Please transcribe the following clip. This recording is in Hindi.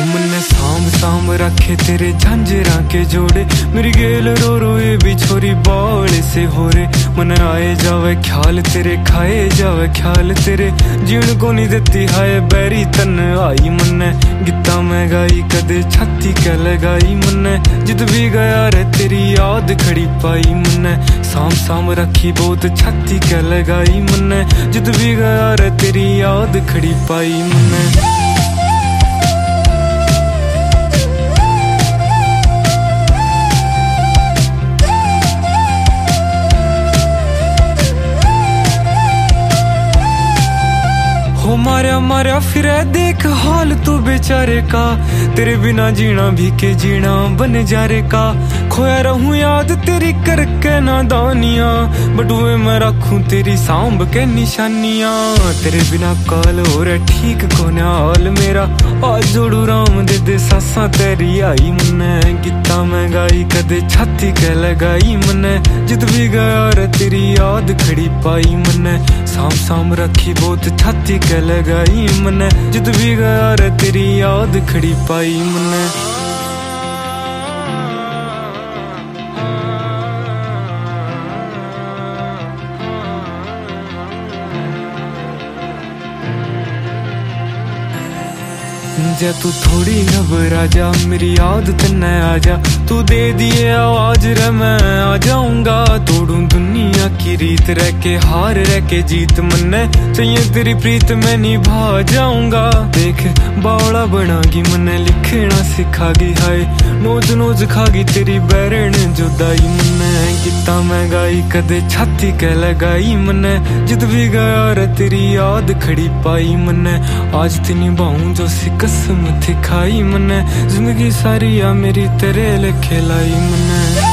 मन्ने सांभ सांभ रखे तेरे झांझरा के जोड़े, मेरी गेल रो रो ये भी छोरी बाल से हो रे। मन आए जावे ख्याल तेरे, खाए जावे ख्याल तेरे, जीण को नहीं देती हाय बैरी तन आई। मन्ने गीता मैं गाई कदे छाती क्या लगाई, मन्ने जित भी गया रे तेरी याद खड़ी पाई। मन्ने सांभ सांभ रखी बहुत छाती क्या लगाई, मन्ने जित भी गया रे तेरी याद खड़ी पाई। मन्ने हो मारा मारा फिर देख हाल तू बेचारे का, तेरे बिना जीना भी के जीना बन जा रे का। खोया रहूं याद तेरी करके नादानियां, बटुए मैं रखूं तेरी सांभ के निशानियां। तेरे बिना काल हो रहा ठीक कोना हाल मेरा, आज जोड़ू राम दे दे सासा तेरी आई। मन्ने गीता मैं गाई कदे छाती के लगाई, मन्ने जित भी गया रे तेरी याद खड़ी पाई। मन्ने सांभ सांभ रखी बहुत छाती के लगाई, मन्ने जित भी गया रे तेरी याद खड़ी पाई। मन्ने जा तू थोड़ी घबरा जा, मेरी याद तन्ने आ जा, तू दे दिए आवाज रे मैं आ जाऊंगा। तोड़ू दुनिया की रीत रह के हार रह के जीत, मन्ने चाहिए तेरी प्रीत मैं निभा जाऊंगा। देख बावड़ा बनागी मन्ने लिखना सिखागी, हाय नोज नोज खागी तेरी बैरण जुदाई। मन्ने गीता मैं गाई कदे छाती के लगाई, मन्ने जित भी गया रे तेरी याद खड़ी पाई। मन्ने आज ती निभाऊं जो सी कसम थी खाई, मन्ने जिंदगी सारी आ मेरी तेरे लेखे लाई। मन्ने